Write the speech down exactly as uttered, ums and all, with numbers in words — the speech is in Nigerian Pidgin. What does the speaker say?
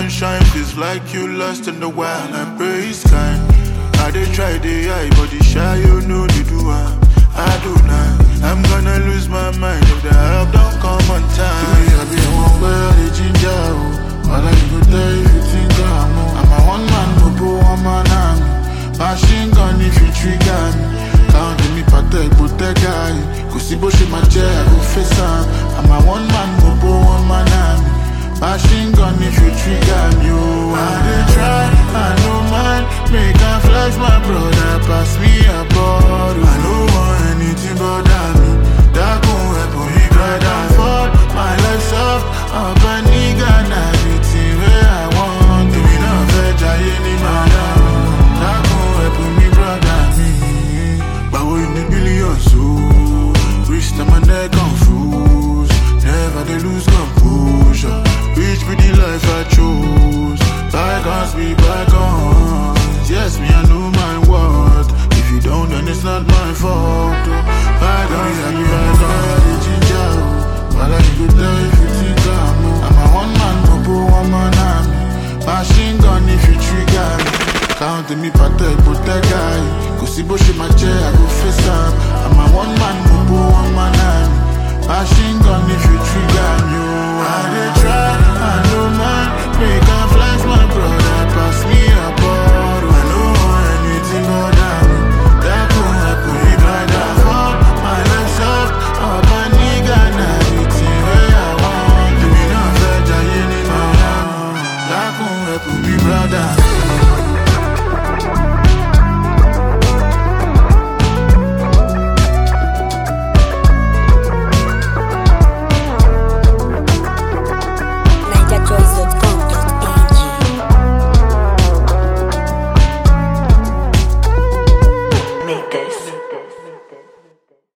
sunshine feels like you lost in the wild. I pray it's kind. I dey try the eye, but the shy you know they do. I, I do not. I'm gonna lose my mind if the help don't come on time. Baby, I be one where the ginger. All I go tell if you think I'm on. I'm a one man, bobo, one man army. Machine gun if you trigger me. Count me, protect, protect guy. Go see bush in my chair, I go face am. I'm a one man, bobo, one man army. Machine gun if you trigger me, oh. I dey try, I no mind. Make a flex, my brother, pass me a bottle. I don't want anything but me. That gon' help me cry down fall. My life soft, up a nigga, now everything where I want. Do me not fetch, I ain't my down. That gon' help me, brother, me. But we need billions, so wrist and my neck on froze. Never they lose composure. Which be the life I chose. Bygones be bygones. Yes, me I know my worth. If you don't, then it's not my fault. Bygones be bygones. Ginger, but I go tell if you think I'm on. I'm a one man, bobo, one man army. Machine gun if you trigger me. Count me, protect, protect guy. Go see bush in my chair, I go face up. I'm a one man, bobo, one man army. Machine gun if you